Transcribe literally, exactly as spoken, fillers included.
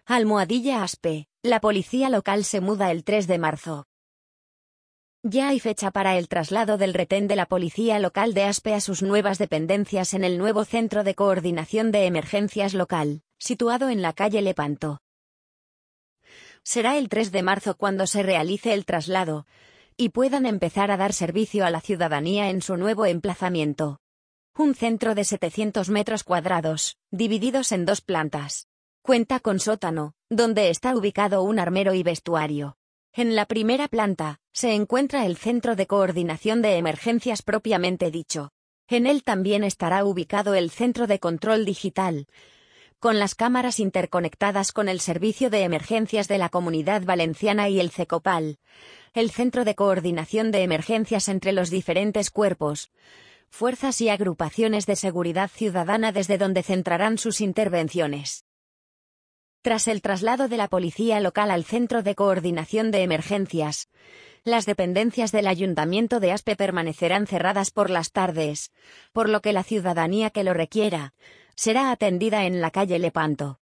Almohadilla Aspe, la policía local se muda el tres de marzo. Ya hay fecha para el traslado del retén de la policía local de Aspe a sus nuevas dependencias en el nuevo Centro de Coordinación de Emergencias local, situado en la calle Lepanto. Será el tres de marzo cuando se realice el traslado, y puedan empezar a dar servicio a la ciudadanía en su nuevo emplazamiento. Un centro de setecientos metros cuadrados, divididos en dos plantas. Cuenta con sótano, donde está ubicado un armero y vestuario. En la primera planta, se encuentra el Centro de Coordinación de Emergencias propiamente dicho. En él también estará ubicado el Centro de Control Digital, con las cámaras interconectadas con el Servicio de Emergencias de la Comunidad Valenciana y el CECOPAL, el Centro de Coordinación de Emergencias entre los diferentes cuerpos, fuerzas y agrupaciones de seguridad ciudadana desde donde centrarán sus intervenciones. Tras el traslado de la policía local al Centro de Coordinación de Emergencias, las dependencias del Ayuntamiento de Aspe permanecerán cerradas por las tardes, por lo que la ciudadanía que lo requiera será atendida en la calle Lepanto.